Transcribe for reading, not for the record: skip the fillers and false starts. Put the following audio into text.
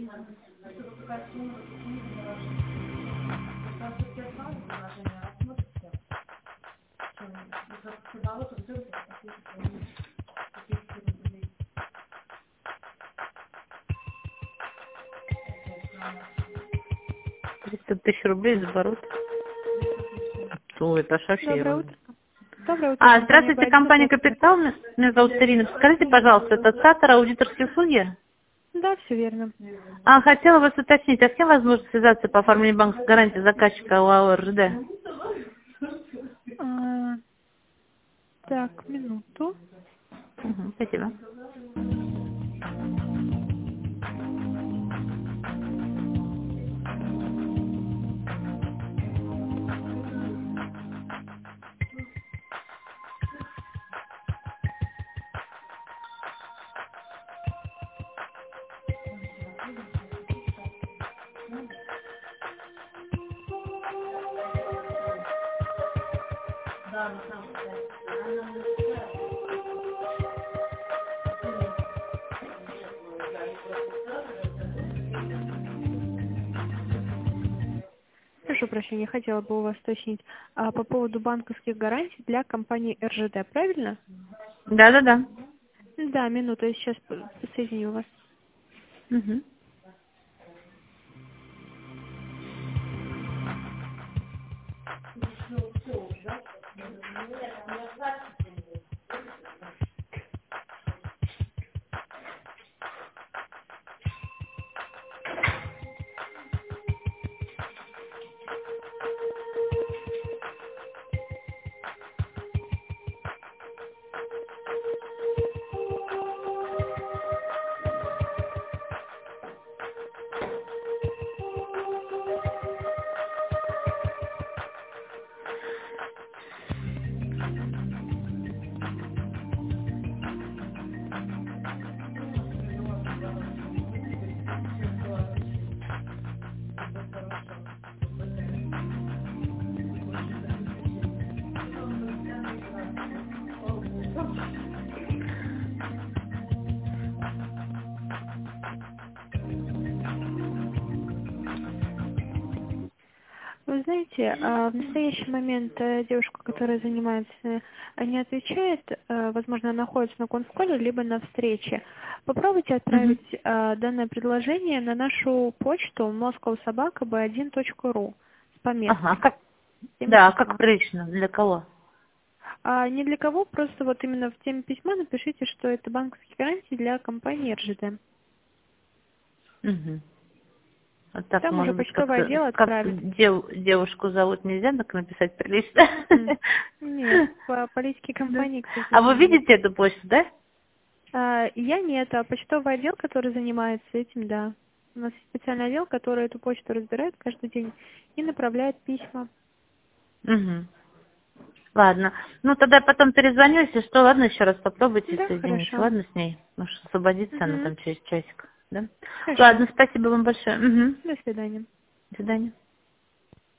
Триста тысяч рублей за оборот. Ой, это ж вообще Доброе ерунда. утро. Доброе утро. Здравствуйте, компания «Капитал». Меня зовут Ирина. Скажите, пожалуйста, это САТОР, аудиторские услуги? Да, все верно. Хотела вас уточнить, а с кем возможно связаться по оформлению банковской гарантии заказчика ОАО РЖД? А, так, минуту. Спасибо. Прошу прощения, хотела бы у вас уточнить по поводу банковских гарантий для компании РЖД, правильно? Да. Да, минуту, я сейчас соединю вас. Угу. Вы знаете, в настоящий момент девушка, которая занимается, не отвечает, возможно, она находится на конфколе, либо на встрече. Попробуйте отправить данное предложение на нашу почту moscowsobaka.b1.ru с пометкой. Как? Да, как прилично, для кого? Не для кого, просто вот именно в теме письма напишите, что это банковские гарантии для компании РЖД. Угу. Вот так, Там уже может быть, почтовое отдел отправит. девушку зовут, нельзя так написать прилично? Нет, по политике компании, кстати. А вы видите эту почту, да? Я нет, а почтовый отдел, который занимается этим, да. У нас есть специальный отдел, который эту почту разбирает каждый день и направляет письма. Угу. Ладно. Ну, тогда я потом перезвоню, если что. Ладно, еще раз попробуйте Да, соединить. хорошо. Ладно, с ней. Может, освободится она там через часик. Да? Хорошо. Ладно, спасибо вам большое. Угу. До свидания. До свидания.